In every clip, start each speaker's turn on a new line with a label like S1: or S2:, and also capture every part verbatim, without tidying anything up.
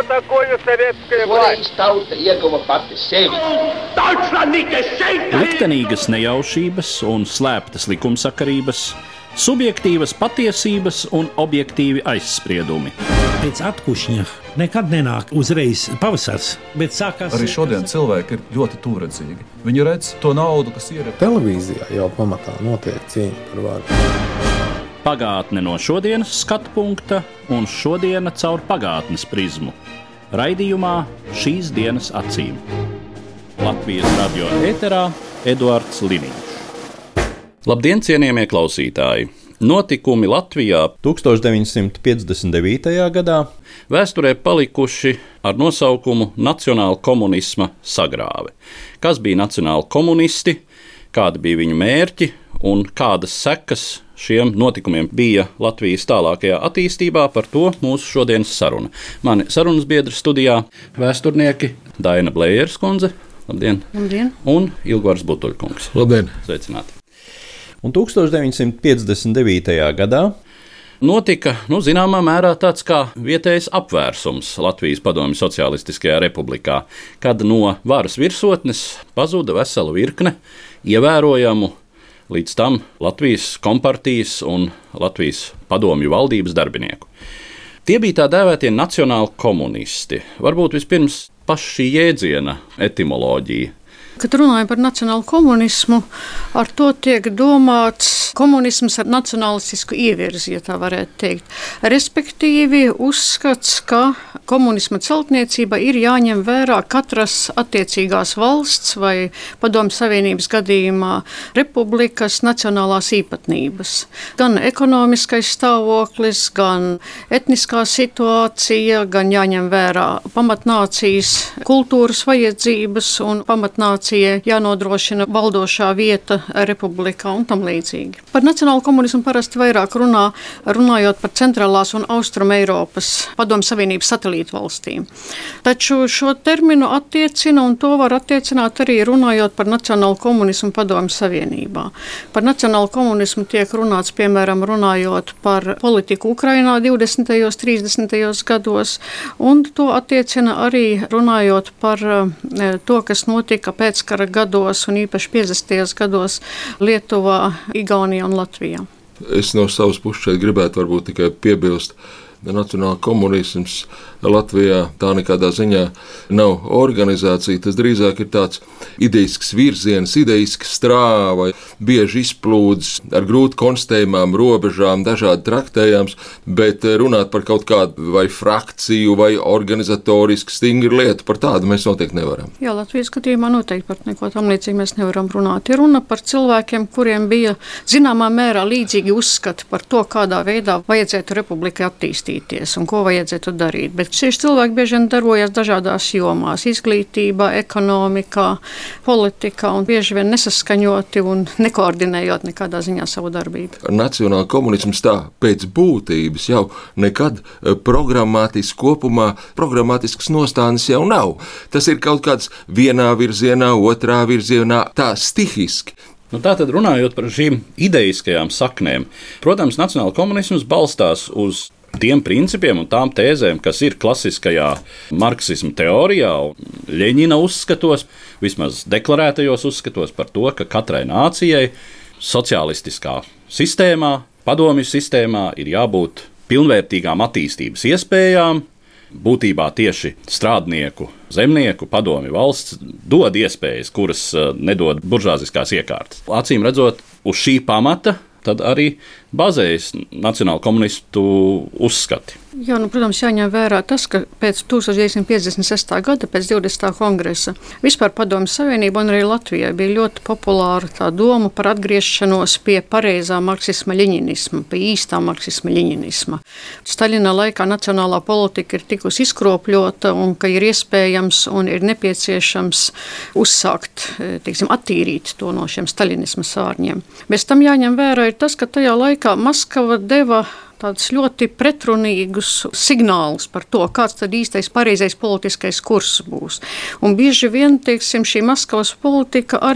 S1: такое советская власть?
S2: Tauta ieguva pati sevi.
S3: Liktenīgas nejaušības un slēptas likumsakarības, subjektīvas patiesības un objektīvi aizspriedumi.
S4: Pēc atkušņa nekad nenāk uzreiz pavasars, bet sākās...
S5: Arī šodien cilvēki ir ļoti tūredzīgi. Viņi redz to naudu, kas ir...
S6: Televīzijā jau pamatā notiek cīņa par varu.
S3: Pagātne no šodienas skatu punkta un šodiena caur pagātnes prizmu. Raidījumā Šīs dienas acīm. Latvijas radio ēterā Eduards Liniņš. Labdien, cienījamie klausītāji! Notikumi Latvijā
S7: tūkstoš deviņsimt piecdesmit devītajā gadā
S3: vēsturē palikuši ar nosaukumu Nacionāla komunisma sagrāve. Kas bija nacionāli komunisti, kādi bija viņu mērķi un kādas sekas šiem notikumiem bija Latvijas tālākajā attīstībā, par to mūsu šodienas saruna. Mani sarunas biedri studijā vēsturnieki Daina Blējerskundze, labdien,
S8: labdien,
S3: un Ilgvars Butuļkungs.
S6: Labdien!
S3: Sveicināti!
S7: Un tūkstoš deviņsimt piecdesmit devītajā gadā
S3: notika, nu, zināmā mērā tāds kā vietējs apvērsums Latvijas Padomju Socialistiskajā republikā, kad no varas virsotnes pazuda vesela virkne ievērojamu līdz tam Latvijas kompartijas un Latvijas padomju valdības darbinieku. Tie bija tā dēvētie nacionāli komunisti. Varbūt vispirms paša šī jēdziena etimoloģija.
S8: Kad runājam par nacionālu komunismu, ar to tiek domāts komunisms ar nacionālistisku ievirzi, ja tā varētu teikt. Respektīvi uzskats, ka komunisma celtniecība ir jāņem vērā katras attiecīgās valsts vai Padomju Savienības gadījumā republikas nacionālās īpatnības. Gan ekonomiskais stāvoklis, gan etniskā situācija, gan jāņem vērā pamatnācijas kultūras vajadzības un pamatnācijas jānodrošina valdošā vieta republikā un tam līdzīgi. Par nacionālu komunismu parasti vairāk runā, runājot par centrālās un austrum Eiropas Padomju Savienības satelītu valstīm. Taču šo terminu attiecina, un to var attiecināt arī runājot par nacionālu komunismu Padomju Savienībā. Par nacionālu komunismu tiek runāts, piemēram, runājot par politiku Ukrainā divdesmitajos, trīsdesmitajos gados, un to attiecina arī runājot par to, kas notika pēc kara gados un īpaši piecdesmitajos gados Lietuvā, Igaunijā un Latvijā.
S9: Es no savas puses šeit gribētu varbūt tikai piebilst, nacionāla komunisms Latvijā tā nekādā ziņā nav organizācija, tas drīzāk ir tāds ideisks virziens, ideisks strāva, bieži izplūdes ar grūti konstatējumām robežām, dažādi traktējams, bet runāt par kaut kādu vai frakciju vai organizatorisku stingru lietu, par tādu mēs noteikti nevaram.
S8: Jā, Latvijas skatījumā noteikti par neko tam līdzīgi mēs nevaram runāt. Ir runa par cilvēkiem, kuriem bija zināmā mērā līdzīgi uzskati par to, kādā veidā vajadzētu republikai attīstīties un ko vajadzētu darīt. Bet šie cilvēki bieži vien darbojas dažādās jomās - izglītībā, ekonomikā, politikā un bieži vien nesaskaņoti un nekoordinējot nekādā ziņā savu darbību.
S9: Nacionāla komunisms tā pēc būtības jau nekad programmātiski kopumā, programmātisks nostādnes jau nav. Tas ir kaut kāds vienā virzienā, otrā virzienā, tā stihiski.
S3: Nu, tātad runājot par šīm ideiskajām saknēm, protams, nacionāla komunisms balstās uz tiem principiem un tām tēzēm, kas ir klasiskajā marksisma teorijā un Ļeņina uzskatos, vismaz deklarētajos uzskatos par to, ka katrai nācijai socialistiskā sistēmā, padomju sistēmā ir jābūt pilnvērtīgām attīstības iespējām. Būtībā tieši strādnieku, zemnieku, padomju valsts dod iespējas, kuras nedod buržāziskās iekārtas. Acīm redzot, uz šī pamata tad arī bazējas nacionāla komunistu uzskati.
S8: Jā, nu, protams, jāņem vērā tas, ka pēc tūkstoš deviņsimt piecdesmit sestā gada, pēc divdesmitā kongresa, vispār Padomju Savienība un arī Latvijā bija ļoti populāra tā doma par atgriešanos pie pareizā marksisma-ļeņinisma, pie īstā marksisma-ļeņinisma. Staļina laikā nacionālā politika ir tikusi izkropļota un ka ir iespējams un ir nepieciešams uzsākt, teiksim, attīrīt to no šiem staļinisma sārņiem. Bez tam jāņem vērā ir tas, ka tajā laikā Maskava deva tādus ļoti pretrunīgus signālus par to, kāds tad īstais pareizais politiskais kurs būs. Un bieži vien, teiksim, šī Maskavas politika arī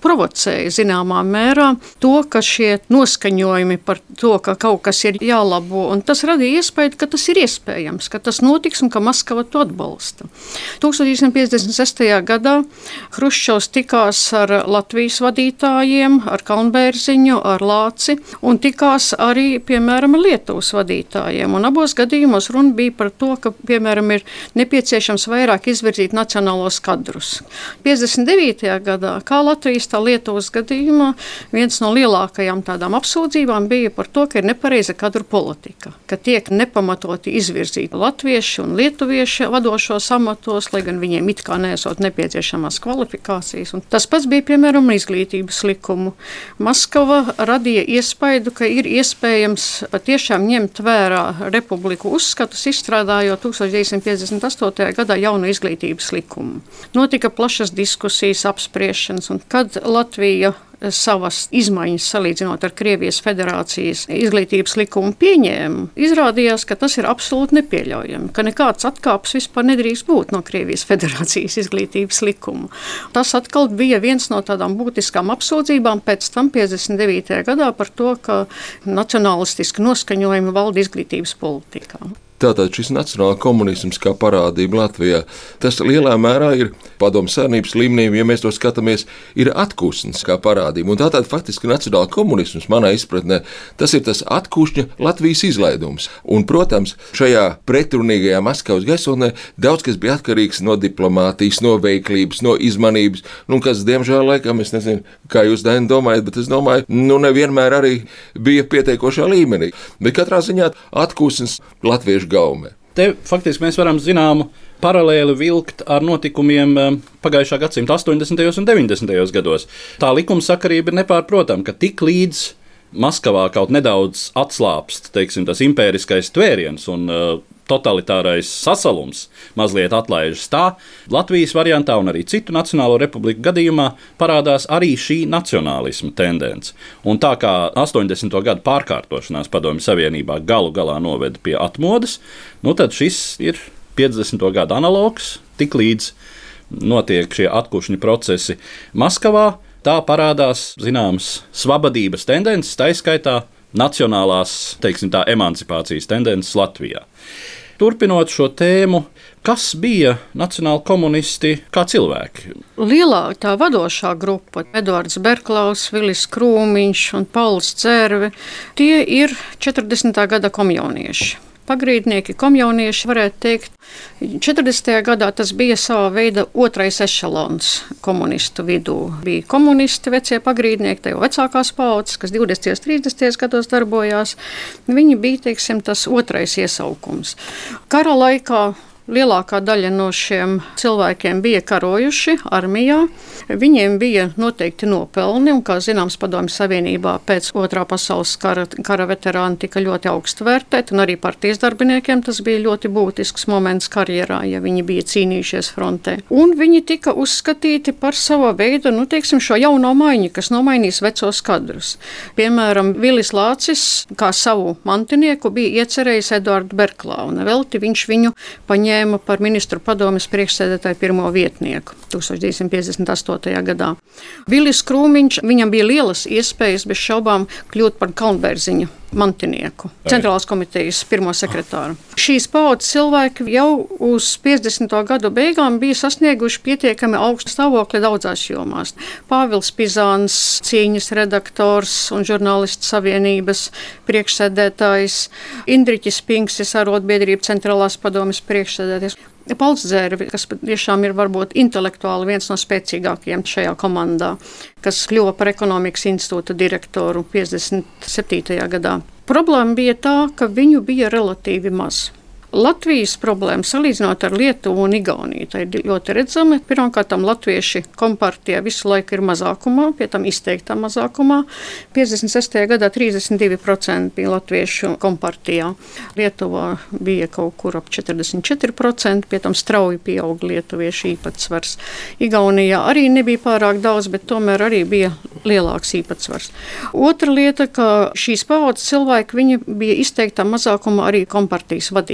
S8: provocēja zināmā mērā to, ka šie noskaņojumi par to, ka kaut kas ir jālabo, un tas radīja iespēju, ka tas ir iespējams, ka tas notiks un ka Maskava to atbalsta. tūkstoš deviņsimt piecdesmit sestajā gadā Hruščovs tikās ar Latvijas vadītājiem, ar Kalnbērziņu, ar Lāci, un tikās arī, piemēram, ar Lietuvas vadītājiem. Un abos gadījumos runa bija par to, ka, piemēram, ir nepieciešams vairāk izvirzīt nacionālos kadrus. piecdesmit devītajā gadā, kā Latvijas tā Lietuvas gadījumā, viens no lielākajām tādām apsūdzībām bija par to, ka ir nepareiza kadru politika, ka tiek nepamatoti izvirzīti latvieši un lietuvieši vadošos amatos, lai gan viņiem it kā neesot nepieciešamās kvalifikācijas. Un tas pats bija, piemēram, izglītības likumu. Maskava radīja iespaidu, ka ir iespējams patiešām ņemt vērā republiku uzskatus, izstrādājot tūkstoš deviņsimt piecdesmit astotajā gadā jaunu izglītības likumu. Notika plašas diskusijas, apspriešanas, un kad Latvija savas izmaiņas salīdzinot ar Krievijas federācijas izglītības likumu pieņēma, izrādījās, ka tas ir absolūti nepieļaujami, ka nekāds atkāps vispār nedrīkst būt no Krievijas federācijas izglītības likuma. Tas atkal bija viens no tādām būtiskām apsūdzībām pēc tam piecdesmit devītajā gadā par to, ka nacionalistiski noskaņojumi valda izglītības politikā.
S9: Tātad šis nacionāla komunisms kā parādība Latvijā, tas lielā mērā ir padomu savienības līmenī, ja mēs to skatāmies, ir atpūsnis kā parādība. Un tātad faktiski nacionāla komunisms, manā izpratnē, tas ir tas atpūšņa Latvijas izlaidums. Un, protams, šajā pretrunīgajā Maskavas gaisotnē daudz kas bija atkarīgs no diplomātijas, no veiklības, no izmanības, nu, kas, diemžēl, laikam, es nezinu, kā jūs, Daini, domājat, bet es domāju, nu, nevienmēr arī bija pietiekošā līmenī. Bet katrā ziņā atpūsnis latviešu gaumē.
S3: Te faktiski mēs varam zināmu paralēli vilkt ar notikumiem pagājušā gadsimta astoņdesmitajos un deviņdesmitajos gados. Tā likumsakarība ir nepārprotama, ka tik līdz Maskavā kaut nedaudz atslāpst, teiksim, tas impēriskais tvēriens un uh, totalitārais sasalums mazliet atlaižas tā, Latvijas variantā un arī citu nacionālo republiku gadījumā parādās arī šī nacionālisma tendence. Un tā kā astoņdesmito gadu pārkārtošanās Padomju Savienībā galu galā noveda pie atmodas, nu tad šis ir piecdesmito gadu analogs, tik līdz notiek šie atkušņu procesi Maskavā, tā parādās zināmas svabadības tendences, tā izskaitā nacionālās, teiksim tā, emancipācijas tendences Latvijā. Turpinot šo tēmu, kas bija nacionāli komunisti kā cilvēki?
S8: Lielā tā vadošā grupa, Eduards Berklaus, Vilis Krūmiņš un Pauls Dzērve, tie ir četrdesmitā gada komjaunieši. Pagrīdnieki, komjaunieši, varētu teikt, četrdesmitajā gadā tas bija savā veida otrais ešalons komunistu vidū. Bija komunisti, vecie pagrīdnieki, tā jau vecākās paudzes, kas divdesmitajos, trīsdesmitajos gados darbojās. Viņi bija, teiksim, tas otrais iesaukums. Kara laikā lielākā daļa no šiem cilvēkiem bija karojuši armijā. Viņiem bija noteikti nopelni, un, kā zināms, Padomju Savienībā pēc otrā pasaules kara, kara veterāni tika ļoti augstu vērtēti, un arī partijas darbiniekiem tas bija ļoti būtisks moments karjerā, ja viņi bija cīnījušies frontē. Un viņi tika uzskatīti par sava veida, nu, teiksim, šo jauno maiņu, kas nomainīs vecos kadrus. Piemēram, Vilis Lācis, kā savu mantinieku, bija iecerējis Eduardu Berklau, un velti viņš viņu paņēma par ministru padomes priekšsēdētāju pirmo vietnieku tūkstoš deviņsimt piecdesmit astotajā gadā. Vilis Krūmiņš, viņam bija lielas iespējas bez šaubām kļūt par Kalnbērziņa mantinieku, centrālās komitejas pirmo sekretāru. Šīs paudzes cilvēki jau uz piecdesmito gadu beigām bija sasnieguši pietiekami augstu stāvokli daudzās jomās. Pāvils Pizāns, cīņas redaktors un žurnālistu savienības priekšsēdētājs, Indriķis Pinksis, arotbiedrība centrālās padomes priekšsēdētājs. Pauls Dzērve, kas tiešām ir varbūt intelektuāli viens no spēcīgākajiem šajā komandā, kas kļuva par ekonomikas institūta direktoru piecdesmit septītajā gadā. Problēma bija tā, ka viņu bija relatīvi maz. Latvijas problēma, salīdzinot ar Lietuvu un Igauniju, tā ir ļoti redzama. Pirmkārt, latvieši kompartijā visu laiku ir mazākumā, pie tam izteiktā mazākumā. piecdesmit sestajā gadā trīsdesmit divi procenti bija latviešu kompartijā. Lietuvā bija kaut kur ap četrdesmit četri procenti, pie tam strauji pieauga lietuviešu īpatsvars. Igaunijā arī nebija pārāk daudz, bet tomēr arī bija lielāks īpatsvars. Otra lieta, ka šīs paudzes cilvēki, viņi bija izteiktā mazākumā arī kompartijas vadībā.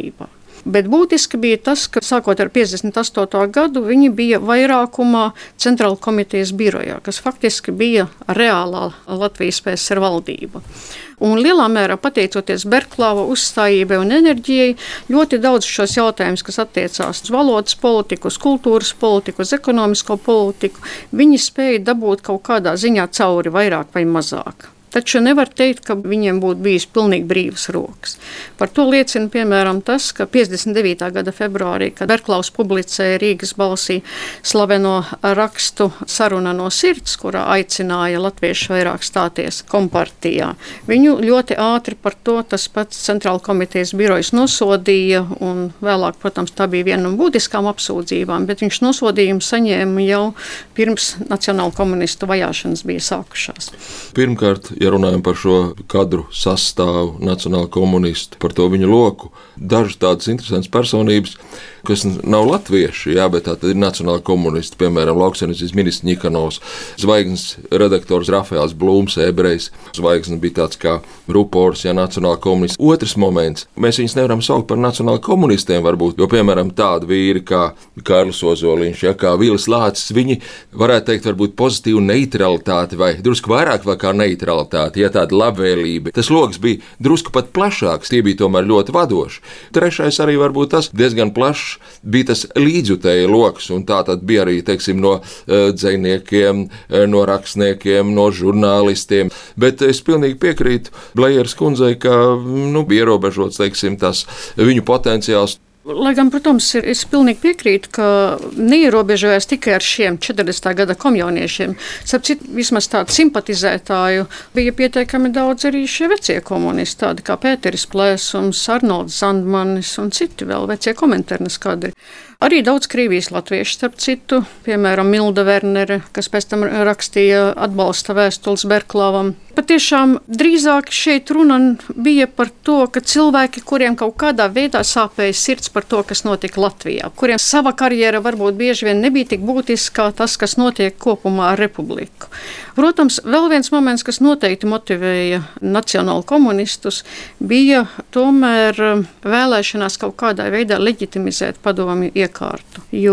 S8: Bet būtiski bija tas, ka sākot ar piecdesmit astoto gadu viņi bija vairākumā Centrāla komitejas birojā, kas faktiski bija reālā Latvijas P S R valdība. Un lielā mērā pateicoties Berklāva uzstājībai un enerģijai, ļoti daudz šos jautājumus, kas attiecās uz valodas politiku, uz kultūras politiku, uz ekonomisko politiku, viņi spēja dabūt kaut kādā ziņā cauri vairāk vai mazāk. Taču nevar teikt, ka viņiem būtu bijis pilnīgi brīvas rokas. Par to liecina, piemēram, tas, ka piecdesmit devītā gada februārī, kad Berklaus publicēja Rīgas balsī slaveno rakstu Saruna no sirds, kurā aicināja latviešus vairāk stāties kompartijā, viņu ļoti ātri par to tas pats Centrāla komitejas birojas nosodīja, un vēlāk, protams, tā bija viena no būtiskām apsūdzībām, bet viņš nosodījumu saņēma jau pirms nacionāla komunistu vajāšanas bija sākušās.
S9: Pirmkārt, ja runājam par šo kadru sastāvu, nacionālu komunistu, par to viņu loku, dažas tādas interesantas personības, kas nav latvieši, jā, bet tā tad ir nacionāli komunisti, piemēram, lauksaimniecības ministrs Ņikanovs, Zvaigznes redaktors Rafaels Blūms, ebrejs. Zvaigzne bija tāds kā rupors, ja nacionāli komunisti. Otrs moments, mēs viņus nevaram saukt par nacionāli komunistiem varbūt, jo, piemēram, tādi vīri kā Kārlis Ozoliņš, ja, kā Vilis Lācis, viņi varētu teikt varbūt pozitīvu neutralitāti vai drusku vairāk vai kā neutralitāti, ja tāda labvēlība. Tas loks bija drusku pat plašāks, tie bija tomēr ļoti vadoši. Trešais arī varbūt tas diezgan plašs bija tas līdzjutēja loks, un tā tad bija arī, teiksim, no uh, dzejniekiem, uh, no rakstniekiem, no žurnālistiem. Bet es pilnīgi piekrītu Blejeras kundzei, ka nu, bija ierobežots, teiksim, tas viņu potenciāls.
S8: Lai gan, protams, ir, es pilnīgi piekrītu, ka neierobežojas tikai ar šiem četrdesmitā gada komjauniešiem. Sapcīt, vismaz tādu simpatizētāju bija pietiekami daudz arī šie vecie komunisti, tādi kā Pēteris Plēsums, Arnolds Zandmanis un citi vēl vecie komentārnes kadri. Arī daudz Krievijas latviešu, starp citu, piemēram, Milda Vernere, kas pēc tam rakstīja atbalsta vēstules Berklāvam. Patiešām drīzāk šeit runa bija par to, ka cilvēki, kuriem kaut kādā veidā sāpēja sirds par to, kas notika Latvijā, kuriem sava karjera varbūt bieži vien nebija tik būtiska kā tas, kas notiek kopumā ar republiku. Protams, vēl viens moments, kas noteikti motivēja nacionālu komunistus, bija tomēr vēlēšanās kaut kādā veidā leģitimizēt padomju iekārtu. Jo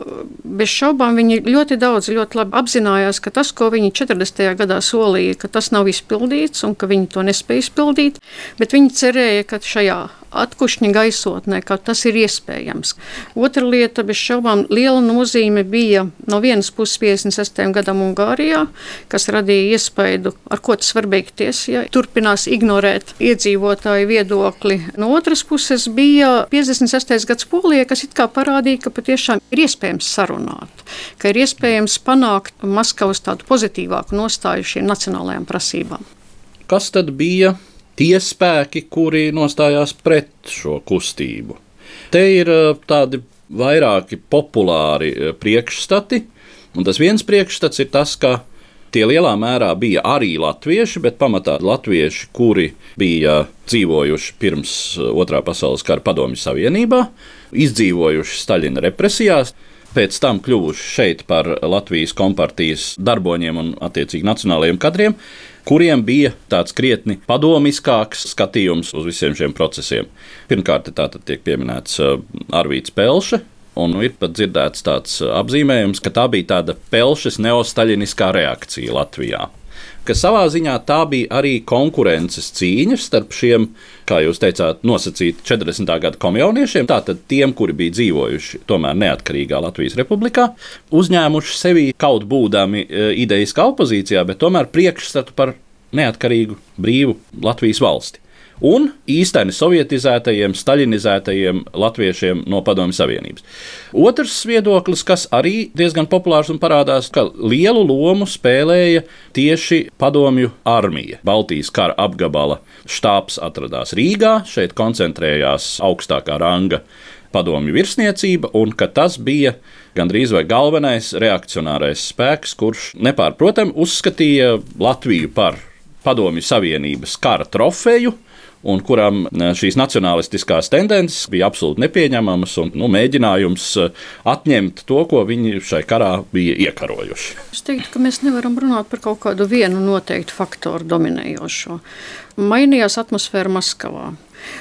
S8: bez šaubām viņi ļoti daudz, ļoti labi apzinājās, ka tas, ko viņi četrdesmitajā gadā solīja, ka tas nav izpildīts un ka viņi to nespēja izpildīt, bet viņi cerēja, ka šajā atkušņa gaisotnē, ka tas ir iespējams. Otra lieta, bez šaubām, liela nozīme bija no vienas puses piecdesmit sestajam gadam Ungārijā, kas radīja iespaidu, ar ko tas var beigties, ja turpinās ignorēt iedzīvotāju viedokli. No otras puses bija piecdesmit sestais gads Polijā, kas it kā parādīja, ka patiešām ir iespējams sarunāt, ka ir iespējams panākt Maskavas tādu pozitīvāku nostāju šīm nacionālajām prasībām.
S3: Kas tad bija tie spēki, kuri nostājās pret šo kustību? Te ir tādi vairāki populāri priekšstati, un tas viens priekšstats ir tas, ka tie lielā mērā bija arī latvieši, bet pamatā latvieši, kuri bija dzīvojuši pirms Otrā pasaules kara Padomju Savienībā, izdzīvojuši Staļina represijās, pēc tam kļuvuši šeit par Latvijas kompartijas darboņiem un attiecīgi nacionālajiem kadriem, kuriem bija tāds krietni padomiskāks skatījums uz visiem šiem procesiem. Pirmkārt, tātad tiek pieminēts Arvīds Pelše, un ir pat dzirdēts tāds apzīmējums, ka tā bija tāda Pelšes neostaļiniskā reakcija Latvijā. Ka savā ziņā tā bija arī konkurences cīņa starp šiem, kā jūs teicāt, nosacīti četrdesmitā gada komjauniešiem, tātad tiem, kuri bija dzīvojuši tomēr neatkarīgā Latvijas republikā, uzņēmuši sevi kaut būdami ideiskā opozīcijā, bet tomēr priekšstatu par neatkarīgu, brīvu Latvijas valsti. Un īsteni sovietizētajiem, staļinizētajiem latviešiem no Padomju Savienības. Otrs viedoklis, kas arī diezgan populārs un parādās, ka lielu lomu spēlēja tieši Padomju armija. Baltijas kara apgabala štābs atradās Rīgā, šeit koncentrējās augstākā ranga padomju virsniecība, un ka tas bija gandrīz vai galvenais reakcionārais spēks, kurš nepārprotami uzskatīja Latviju par Padomju Savienības kara trofeju, un kuram šīs nacionālistiskās tendences bija absolūti nepieņemamas un nu, mēģinājums atņemt to, ko viņi šai karā bija iekarojuši.
S8: Es teiktu, ka mēs nevaram runāt par kaut kādu vienu noteiktu faktoru dominējošo. Mainījās atmosfēra Maskavā.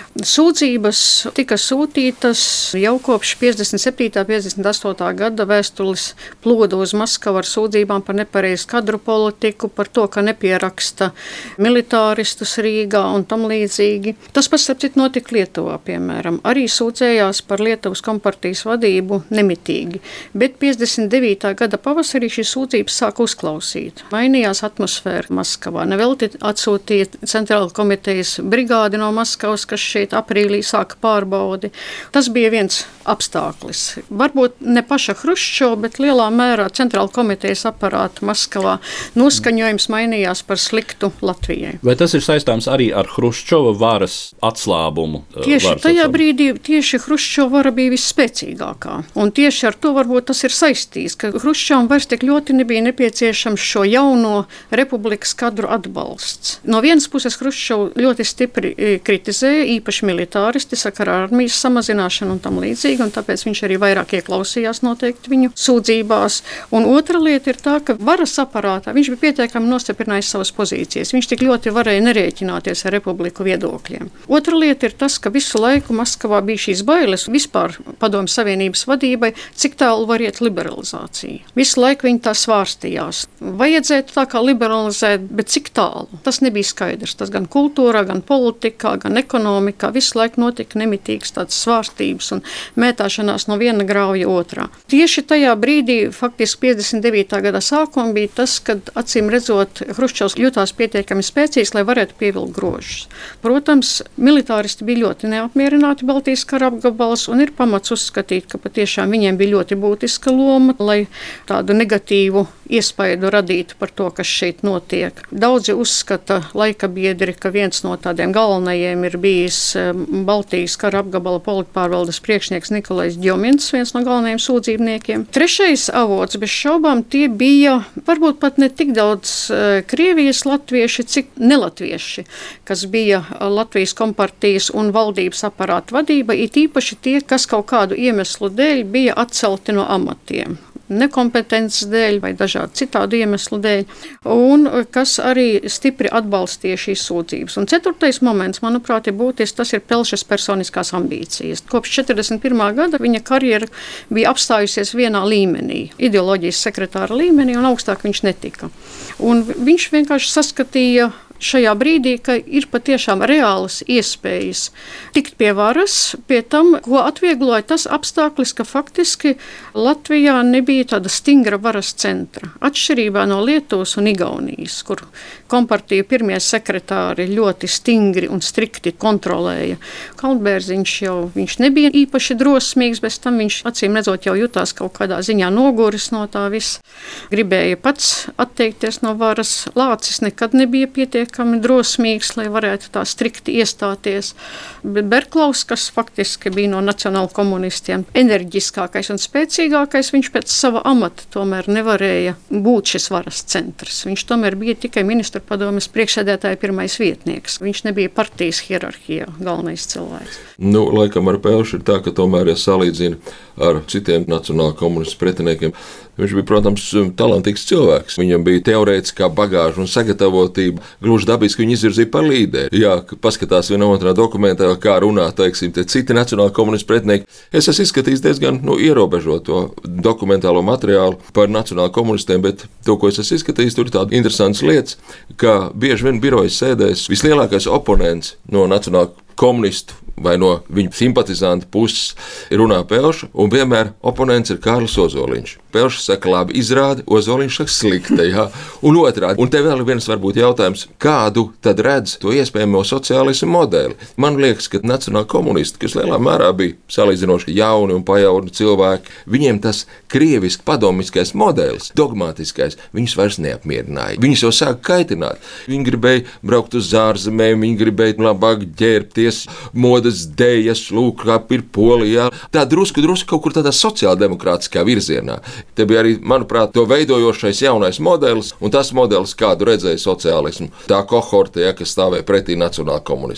S8: Sūdzības tika sūtītas jau kopš piecdesmit septītā piecdesmit astotā gada vēstules ploda uz Maskavu ar sūdzībām par nepareizu kadru politiku, par to, ka nepieraksta militāristus Rīgā un tam līdzīgi. Tas pats, starp citu, notika Lietuvā, piemēram. Arī sūdzējās par Lietuvas kompartijas vadību nemitīgi, bet piecdesmit devītā gada pavasarī šīs sūdzības sāk uzklausīt. Mainījās atmosfēra Maskavā. Nevelti atsūtīja Centrāla komitejas brigādi no Maskavas, kas šeit aprīlī sāka pārbaudi. Tas bija viens apstākļus. Varbūt ne paša Hruščova, bet lielā mērā Centrāla komitejas aparāta Maskavā noskaņojums mainījās par sliktu Latvijai.
S3: Vai tas ir saistāms arī ar Hruščova varas atslābumu?
S8: Tieši
S3: varas
S8: tajā
S3: atslābumu.
S8: brīdī tieši Hruščova vara bija visspēcīgākā. Un tieši ar to varbūt tas ir saistīts, ka Hruščovam vairs tik ļoti nebija nepieciešams šo jauno republikas kadru atbalsts. No vienas puses Hruščovu ļoti stipri kritizēja, īpaši militāristi, sakarā ar armijas samazināšanu un tam līdzīgi, un tāpēc viņš arī vairāk ieklausījās noteikti viņu sūdzībās. Un otra lieta ir tā, ka varas aparātā viņš bija pietiekami nostiprinājis savas pozīcijas. Viņš tik ļoti varēja nerēķināties ar republiku viedokļiem. Otra lieta ir tas, ka visu laiku Maskavā bija šīs bailes vispār Padomju Savienības vadībai, cik tālu var iet liberalizācija. Visu laiku viņi tā svārstījās. Vajadzētu tā kā liberalizēt, bet cik tālu? Tas nebija skaidrs. Tas gan kultūrā, gan politikā, gan ekonomikā visu laiku notika nemitīgas tādas svārstības un mētāšanās no viena grauja otrā. Tieši tajā brīdī, faktiski piecdesmit devītā gada sākumā, bija tas, kad acīm redzot, Hruščovs jutās pietiekami spēcīgs, lai varētu pievilkt grožus. Protams, militāristi bija ļoti neapmierināti Baltijas kara apgabals, un ir pamats uzskatīt, ka patiešām viņiem bija ļoti būtiska loma, lai tādu negatīvu iespaidu radītu par to, kas šeit notiek. Daudzi uzskata laika biedri, ka viens no tādiem galvenajiem ir bijis Baltijas kara apgabala politpārvaldes priekšnieks Nikolais Djomins, viens no galvenajiem sūdzībniekiem. Trešais avots, bez šaubām, tie bija varbūt pat ne tik daudz Krievijas latvieši, cik nelatvieši, kas bija Latvijas kompartijas un valdības aparāta vadība, it īpaši tie, kas kaut kādu iemeslu dēļ bija atcelti no amatiem. Nekompetences dēļ vai dažādu citādu iemeslu dēļ, un kas arī stipri atbalstīja šīs sūdzības. Un ceturtais moments, manuprāt, ir būtisks, tas ir Pelšas personiskās ambīcijas. Kopš četrdesmit pirmā gada viņa karjera bija apstājusies vienā līmenī, ideoloģijas sekretāra līmenī, un augstāk viņš netika. Un viņš vienkārši saskatīja šajā brīdī, ka ir patiešām reālas iespējas tikt pie varas, pie tam, ko atviegloja tas apstākļus, ka faktiski Latvijā nebija tāda stingra varas centra. Atšķirībā no Lietuvas un Igaunijas, kur kompartiju pirmie sekretāri ļoti stingri un strikti kontrolēja. Kaldbērziņš jau viņš nebija īpaši drosmīgs, bez tam viņš acīm redzot jau jutās kaut kādā ziņā noguris no tā viss. Gribēja pats atteikties no varas. Lācis nekad nebija pietiekami drosmīgs, lai varētu tā strikti iestāties. Bet Berklaus, kas faktiski bija no nacionāla komunistiem enerģiskākais un spēcīgākais, viņš pēc sava amata tomēr nevarēja būt šis varas centrs. Viņš tomēr bija tikai ministru padomes priekšsēdētāja pirmais vietnieks. Viņš nebija partijas hierarhijā galvenais cilvēks.
S9: Nu, laikam ar Pelšu ir tā, ka tomēr, ja salīdzina ar citiem nacionāla komunistu pretiniekiem, viņš bija, protams, talantīgs cilvēks. Viņam bija teorētiskā bagāža un sagatavotība. Gluži dabiski viņu izvirzīja par līderi. Jā, paskatās vienā otrā dokumentā, kā runā, teiksim, te citi nacionāla komunistu pretinieki. Es esmu izskatījis diezgan nu, ierobežoto dokumentālo materiālu par nacionāla komunistiem, bet to, ko es esmu izskatījis, tur ir tādas interesantas lietas, ka bieži vien birojas sēdēs vislielākais oponents no nacionāla komunistu vai no viņu simpatizantu puses runā Pelša, un vienmēr oponents ir Kārlis Ozoliņš. Pelšs saka, labi, izrādi, Ozoliņš saka, slikta, jā, un otrādi. Un te vēl viens varbūt jautājums, kādu tad redz to iespējamo sociālismu modeli? Man liekas, ka nacionāli komunisti, kas lielā mērā bija salīdzinoši jauni un pajauni cilvēki, viņiem tas krieviski padomiskais modelis, dogmatiskais, viņus vairs neapmierināja. Viņus jau sāk kaitināt. Viņi gribēja braukt uz ārzemēm, viņi gribēja labāk ģērbties, modas dējas, lūk, kā ir Polijā. Tā drusku, drusku kaut kur tādā sociāldemokrātiskā virzienā. Te bija arī, manuprāt, to veidojošais jaunais modelis, un tas modelis, kādu redzēja sociālismu, tā kohorte, ja, kas stāvēja pretī nacionāla komunistē.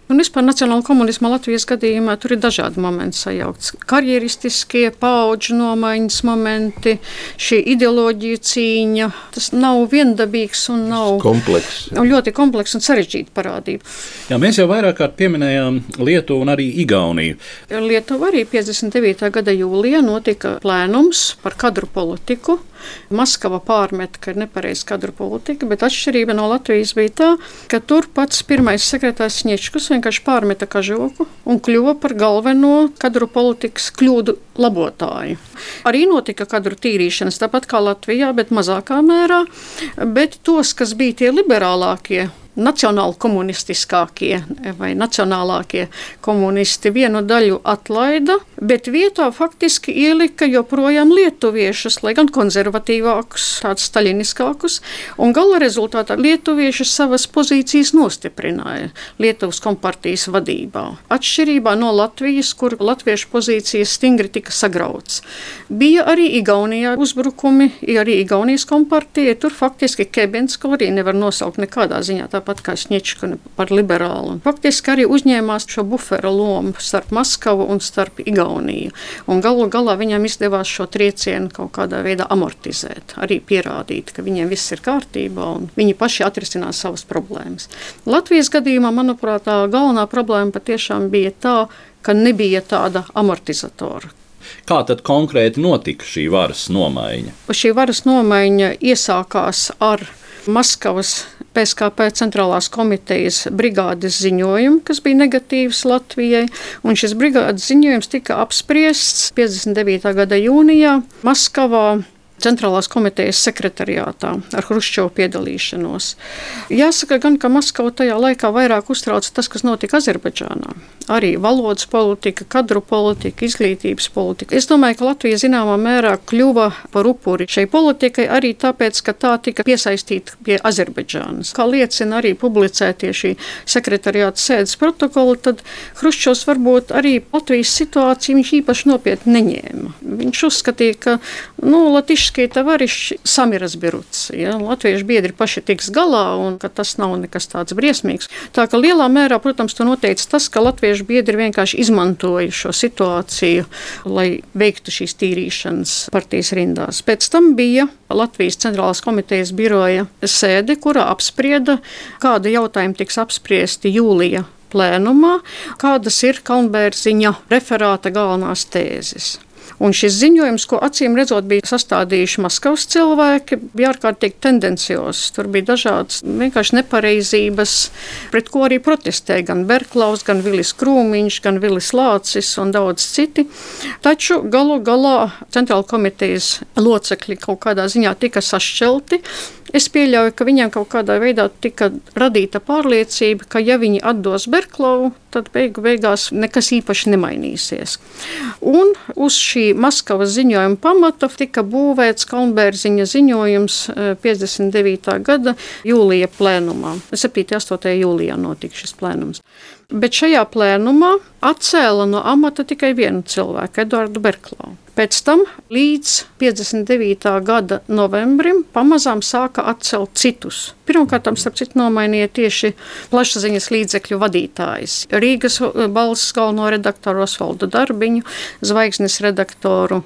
S8: Un vispār nacionāla komunisma Latvijas gadījumā tur ir dažādi momenti sajaukts. Karjeristiskie, paudžu nomaiņas momenti, šī ideoloģija cīņa. Tas nav viendabīgs un nav
S9: komplekss.
S8: Ļoti komplekss un sarežģīta parādība.
S3: Jā, mēs jau vairāk kārt pieminējām Lietuvu un arī Igauniju.
S8: Lietuva arī piecdesmit devītā gada jūlijā notika plēnums par kadru politiku. Maskava pārmet, ka ir nepareiz kadru politika, bet atšķirība no Latvijas bija tā, ka tur pats pirmais sekretārs Sņečkus vienkārši pārmeta kažoku un kļuva par galveno kadru politikas kļūdu labotāju. Arī notika kadru tīrīšanas, tāpat kā Latvijā, bet mazākā mērā, bet tos, kas bija tie liberālākie, nacionāli komunistiskākie vai nacionālākie komunisti vienu daļu atlaida, bet vietā faktiski ielika joprojām lietuviešus, lai gan konservatīvākus, tādus staļiniskākus, un gala rezultātā lietuvieši savas pozīcijas nostiprināja Lietuvas kompartijas vadībā. Atšķirībā no Latvijas, kur latviešu pozīcijas stingri tika sagrauts. Bija arī Igaunijā uzbrukumi, arī Igaunijas kompartija, tur faktiski Kebensko arī nevar nosaukt nekādā ziņā, tā pat kā Sņečka par liberālu. Faktiski arī uzņēmās šo bufera lomu starp Maskavu un starp Igauniju. Un galu galā viņam izdevās šo triecienu kaut kādā veidā amortizēt, arī pierādīt, ka viņiem viss ir kārtībā un viņi paši atrisinās savas problēmas. Latvijas gadījumā, manuprāt, tā galvenā problēma patiešām bija tā, ka nebija tāda amortizatora.
S3: Kā tad konkrēti notika šī varas nomaiņa?
S8: Šī varas nomaiņa iesākās ar Maskavas P S K P centrālās komitejas brigādes ziņojumu, kas bija negatīvs Latvijai, un šis brigādes ziņojums tika apspriests piecdesmit devītā gada jūnijā Maskavā centrālās komitejas sekretariātā ar Hruščovu piedalīšanos. Jāsaka gan, ka Maskava tajā laikā vairāk uztrauca tas, kas notika Azerbaidžānā. Arī valodas politika, kadru politika, izglītības politika. Es domāju, ka Latvija zināmā mērā kļuva par upuri šai politikai arī tāpēc, ka tā tika piesaistīta pie Azerbaidžānas. Kā liecina arī publicētie šī sekretariāta sēdes protokoli, tad Hruščovs varbūt arī Latvijas situāciju viņš īpaši nopietni neņēma. Viņš uzskatīja, ka nu, Latišskie tavariši sami razberuts. Ja? Latviešu biedri paši tiks galā un ka tas nav nekas tāds briesmīgs. Tā ka lielā mērā, protams, to noteica tas, ka latviešu biedri vienkārši izmantoja šo situāciju, lai veiktu šīs tīrīšanas partijas rindās. Pēc tam bija Latvijas centrālās komitejas biroja sēde, kurā apsprieda, kāda jautājuma tiks apspriesti jūlija plēnumā, kādas ir Kalnbērziņa referāta galvenās tēzes. Un šis ziņojums, ko acīm redzot bija sastādījuši Maskavas cilvēki, bija ārkārtīgi tendenciozs. Tur bija dažādas vienkārši nepareizības, pret ko arī protestēja gan Berklaus, gan Vilis Krūmiņš, gan Vilis Lācis un daudz citi. Taču galu galā centrāla komitejas locekļi kaut kādā ziņā tika sašķelti. Es pieļauju, ka viņiem kaut kādā veidā tika radīta pārliecība, ka ja viņi atdos Berklau, tad beigu beigās nekas īpaši nemainīsies. Un uz šī Maskavas ziņojuma pamata tika būvēts Kalnbērziņa ziņojums piecdesmit devītā gada jūlija plēnumā. septītajā un astotajā jūlijā notika šis plēnums. Bet šajā plēnumā atcēla no amata tikai vienu cilvēku, Eduardu Berklau. Pēc tam līdz piecdesmit devītā gada novembrim pamazām sāka atcelt citus. Pirmkārt, starp citu, nomainīja tieši plašsaziņas līdzekļu vadītājs. Rīgas balss galveno redaktoru Osvaldu Darbiņu, Zvaigznes redaktoru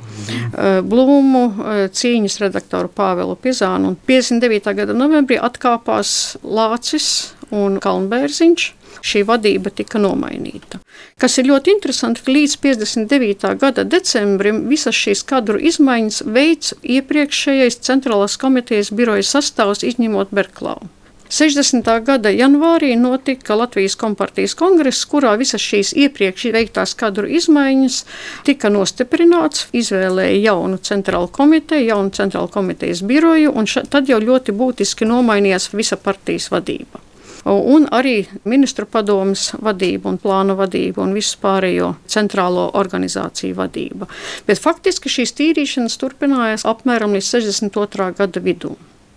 S8: Blūmu, Cīņas redaktoru Pāvelu Pizānu. Un piecdesmit devītā gada novembrī atkāpās Lācis un Kalnbērziņš. Šī vadība tika nomainīta. Kas ir ļoti interesanti, ka līdz piecdesmit devītā gada decembrim visas šīs kadru izmaiņas veids iepriekšējais centrālās komitejas biroja sastāvs izņemot Berklau. sešdesmitā gada janvārī notika Latvijas kompartijas kongress, kurā visas šīs iepriekš veiktās kadru izmaiņas tika nostiprināts, izvēlēja jaunu centrālu komiteju, jaunu centrālu komitejas biroju, un ša, tad jau ļoti būtiski nomainījās visa partijas vadība. Un arī ministru padomes vadība un plānu vadība un visu pārējo centrālo organizāciju vadība. Bet faktiski šīs tīrīšanas turpinājās apmēram līdz sešdesmit otrā gada vidū.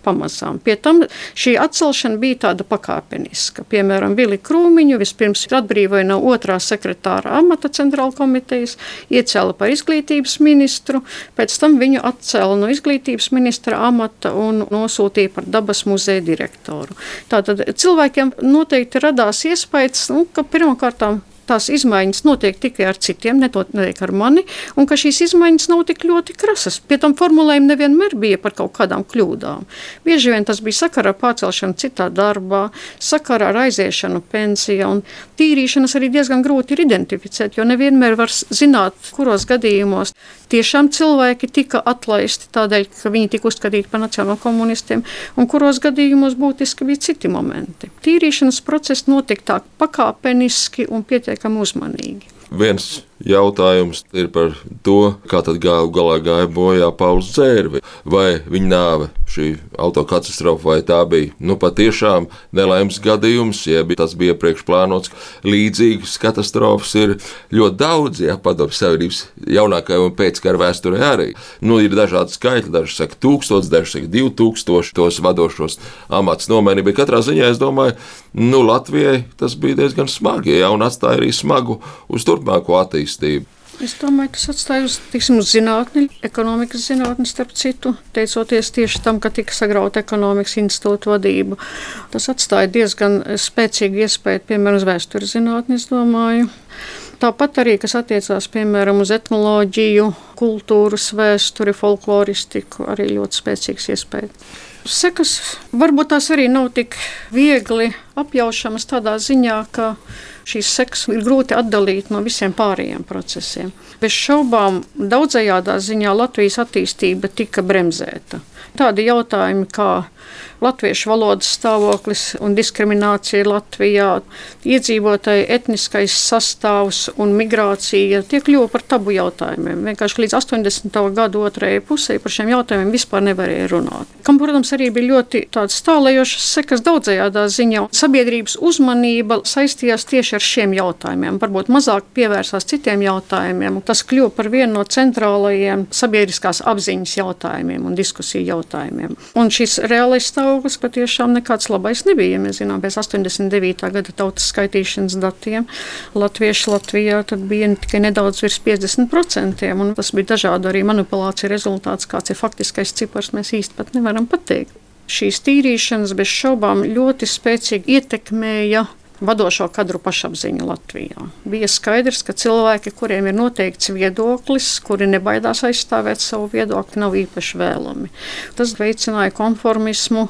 S8: pamazām. Pie tam šī atcelšana bija tāda pakāpeniska. Piemēram, Vili Krūmiņu vispirms atbrīvoja no otrā sekretāra amata centrāla komitejas, iecēla par izglītības ministru, pēc tam viņu atcēla no izglītības ministra amata un nosūtīja par dabas muzeja direktoru. Tātad cilvēkiem noteikti radās iespējas, nu, ka pirmkārtām tās izmaiņas notiek tikai ar citiem, nenotiek ar mani, un ka šīs izmaiņas nav tik ļoti krasas. Pie tam formulējumi nevienmēr bija par kaut kādām kļūdām. Bieži vien tas bija sakarā ar pārcelšanu citā darbā, sakarā ar aiziešanu pensijā, un tīrīšanas arī diezgan grūti ir identificēt, jo nevienmēr var zināt, kuros gadījumos tiešām cilvēki tika atlaisti tādēļ, ka viņi tika uzskatīti par nacionālo komunistiem, un kuros gadījumos būtiski bija citi momenti. Tīrīšanas process notika tā pakāpeniski un pietiekami uzmanīgi.
S9: Viens jautājums ir par to, kā tad gāju galā gāja bojā Pauls Dzērvi. Vai viņa nāve, šī autokatastrofa, vai tā bija nu patiešām nelaimes gadījums, jeb tas bija iepriekš plānots. Līdzīgas katastrofas ir ļoti daudz, ja padomju savienības jaunākajā un pēckara vēsturē arī. Nu, ir dažādi skaitļi, daži saka tūkstots, daži saka divi tūkstoši tos vadošos amats nomainīja, bet katrā ziņā es domāju, nu Latvijai tas bija diezgan smagi, ja, un atstāja arī smagu uz turpmāko attīstību.
S8: Es domāju, tas atstāja uz, tiksim, uz zinātni, ekonomikas zinātni, starp citu, teicoties tieši tam, ka tika sagrauta ekonomikas institūta vadība. Tas atstāja diezgan spēcīgu iespēju, piemēram, uz vēstures zinātni, es domāju. Tāpat arī, kas attiecās, piemēram, uz etnoloģiju, kultūras vēsturi, folkloristiku, arī ļoti spēcīgs iespēja. Sekas varbūt tās arī nav tik viegli apjaušamas tādā ziņā, ka šīs sekas ir grūti atdalīt no visiem pārējiem procesiem. Bez šaubām daudzajādā ziņā Latvijas attīstība tika bremzēta. Tādi jautājumi kā latviešu valodas stāvoklis un diskriminācija Latvijā, iedzīvotāju etniskais sastāvs un migrācija tie kļuva par tabu jautājumiem. Vienkārši līdz astoņdesmito gadu otrajai pusē par šiem jautājumiem vispār nevarēja runāt. Kam, protams, arī bija ļoti tādas tālējošas sekas daudzajādā ziņā. Sabiedrības uzmanība saistījās tieši ar šiem jautājumiem, varbūt mazāk pievērsās citiem jautājumiem. Tas kļuva par vienu no centrālajiem sabiedriskās apziņas jautājumiem un diskusiju jautājumiem. Un šis reālais stāvoklis patiešām nekāds labais nebija. Ja mēs zinām, pēc astoņdesmit devītā gada tautas skaitīšanas datiem latvieši Latvijā tad bija tikai nedaudz virs piecdesmit procentiem, un tas bija dažādu arī manipulāciju rezultāts, kāds ir faktiskais cipars, mēs īsti pat nevaram pateikt. Šīs tīrīšanas bez šaubām ļoti spēcīgi ietekmēja vadošo kadru pašapziņu Latvijā. Bija skaidrs, ka cilvēki, kuriem ir noteikts viedoklis, kuri nebaidās aizstāvēt savu viedokli, nav īpaši vēlami. Tas veicināja konformismu,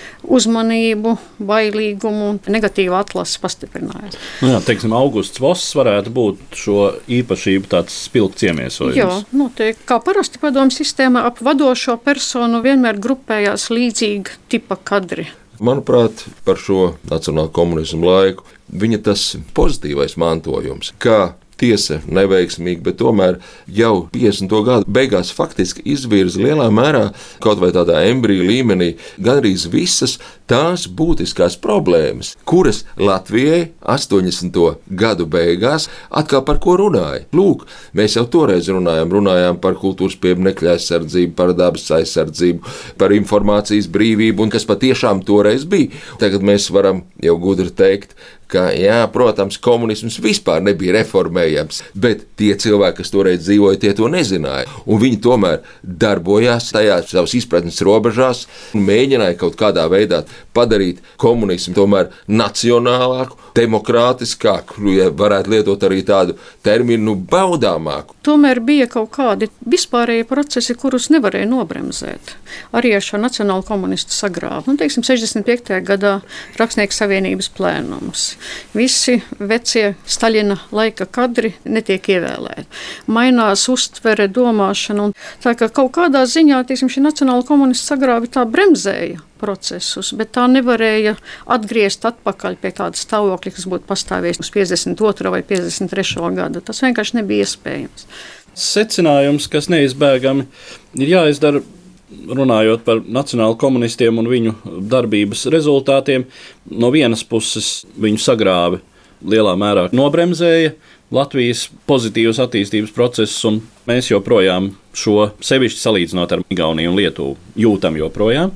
S8: uzmanību, bailīgumu un negatīvu atlasi pastiprinājās.
S3: Nu jā, teiksim, Augusts Voss varētu būt šo īpašību tāds spilgts iemiesojums.
S8: Jā, noteikti. Kā parasti padomju sistēmā ap vadošo personu vienmēr grupējās līdzīga tipa kadri.
S9: Manuprāt, par šo nacionālo komunismu laiku viņa tas pozitīvais mantojums, kā tiesa neveiksmīgi, bet tomēr jau piecdesmito gadu beigās faktiski izvirza lielā mērā, kaut vai tādā embrija līmenī, gandrīz visas tās būtiskās problēmas, kuras Latvijai astoņdesmito gadu beigās atkal par ko runāja. Lūk, mēs jau toreiz runājām, runājām par kultūras pieminekļu aizsardzību, par dabas aizsardzību, par informācijas brīvību, un kas patiešām toreiz bija. Tagad mēs varam jau gudri teikt, ka, jā, protams, komunisms vispār nebija reformējams, bet tie cilvēki, kas toreiz dzīvoja, tie to nezināja. Un viņi tomēr darbojās tajā savas izpratnes robežās un mēģināja kaut kādā veidā padarīt komunismu tomēr nacionālāku, demokrātiskāku, ja varētu lietot arī tādu terminu baudāmāku.
S8: Tomēr bija kaut kādi vispārēji procesi, kurus nevarēja nobremzēt. Arī ar šo nacionālu komunistu sagrāvu. Nu, teiksim, sešdesmit piektajā gadā Rakstnieku savienības plēnums. Visi vecie Staļina laika kadri netiek ievēlēti. Mainās uztvere, domāšana. Un tā kā kaut kādā ziņā, teiksim, šī nacionāla komunistu sagrāvi tā bremzēja procesus, bet tā nevarēja atgriezt atpakaļ pie tāda stāvokļa, kas būtu pastāvējis uz piecdesmit otro vai piecdesmit trešo gadu. Tas vienkārši nebija iespējams.
S3: Secinājums, kas neizbēgami ir jāizdara, runājot par nacionālu komunistiem un viņu darbības rezultātiem, no vienas puses viņu sagrāvi lielā mērā nobremzēja Latvijas pozitīvas attīstības procesus, un mēs joprojām šo, sevišķi salīdzinot ar Igauniju un Lietuvu, jūtam joprojām.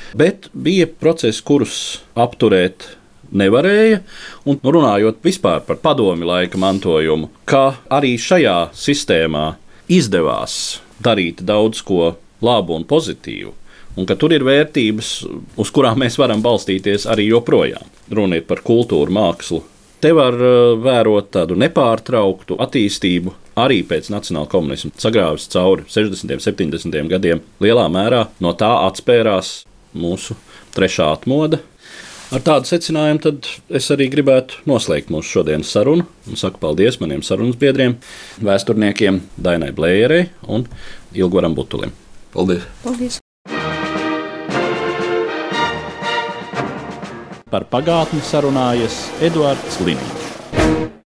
S3: Bet bija procesi, kurus apturēt nevarēja. Un runājot vispār par padomju laika mantojumu, ka arī šajā sistēmā izdevās darīt daudz ko labu un pozitīvu, un ka tur ir vērtības, uz kurām mēs varam balstīties arī joprojām. Runa ir par kultūru, mākslu. Te var vērot tādu nepārtrauktu attīstību arī pēc nacionāla komunisma. Sagrāvis cauri sešdesmitiem, septiņdesmitiem gadiem. Lielā mērā no tā atspērās mūsu trešā atmoda. Ar tādu secinājumu tad es arī gribētu noslēgt mūsu šodienas sarunu. Un saku paldies maniem sarunas biedriem, vēsturniekiem Dainai Blējerei un Ilgoram Butulim.
S9: Paldies!
S8: Paldies!
S3: Par pagātni sarunājas Eduards Liniņš.